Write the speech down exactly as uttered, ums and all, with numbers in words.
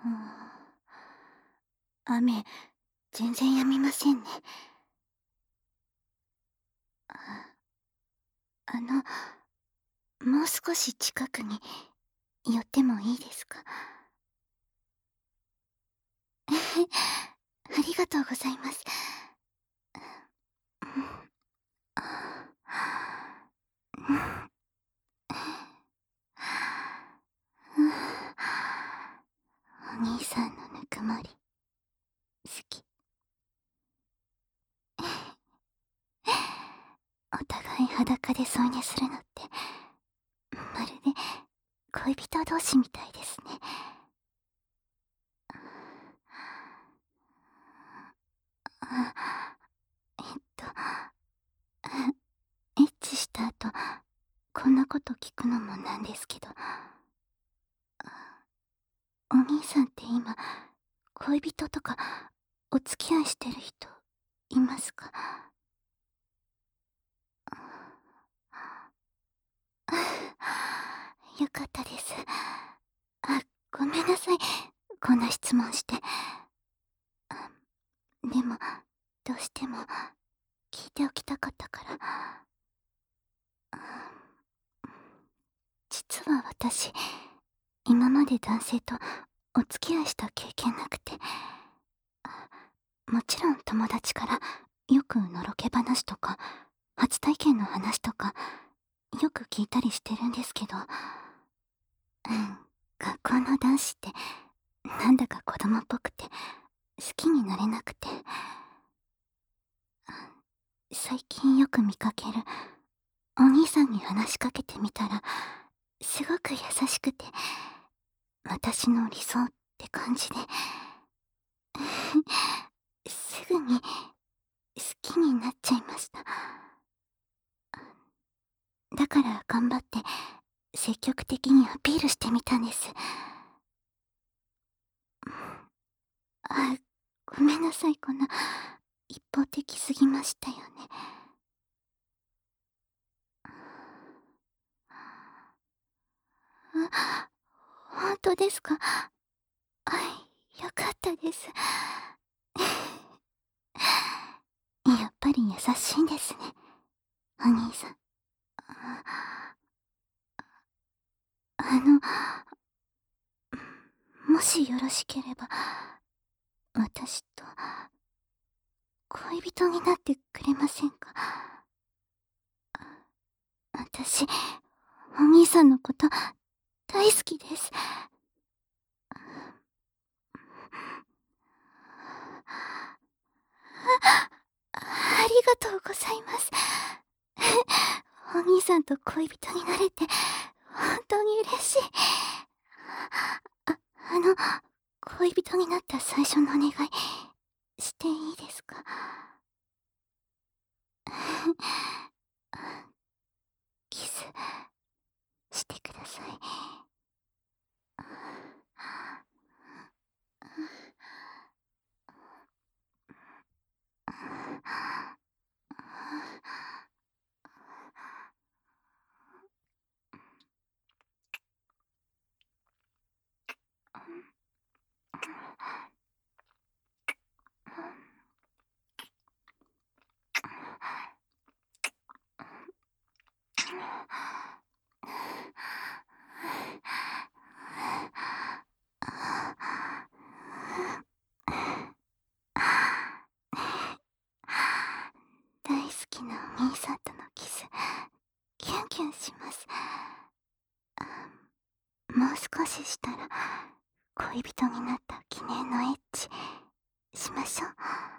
雨、全然止みませんね。あの、もう少し近くに寄ってもいいですか？ありがとうございます。お兄さんのぬくもり、好き。お互い裸で添い寝するのって、まるで恋人同士みたいですね。あ、えっと、エッチした後、こんなこと聞くのもなんですけど、お兄さんって今、恋人とかお付き合いしてる人いますか？よかったです。あ、ごめんなさい。こんな質問して。でも、どうしても聞いておきたかったから。実は私、今まで男性とお付き合いした経験なくて、もちろん友達からよくのろけ話とか、初体験の話とか、よく聞いたりしてるんですけど、うん、学校の男子ってなんだか子供っぽくて好きになれなくて、最近よく見かけるお兄さんに話しかけてみたらすごく優しくて、私の理想って感じで、すぐに好きになっちゃいました。だから頑張って積極的にアピールしてみたんです。あ、ごめんなさい、こんな一方的すぎましたよね。あ、本当ですか？はい、よかったです。やっぱり優しいんですね、お兄さん。あの、もしよろしければ、私と恋人になってくれませんか？私、お兄さんのこと大好きです。ありがとうございます。お兄さんと恋人になれて本当に嬉しい。あ、あの、恋人になった最初のお願いしていいですか？キスしてください。大好きなお兄さんとのキス、キュンキュンします。もう少ししたら恋人になった記念のエッチしましょう。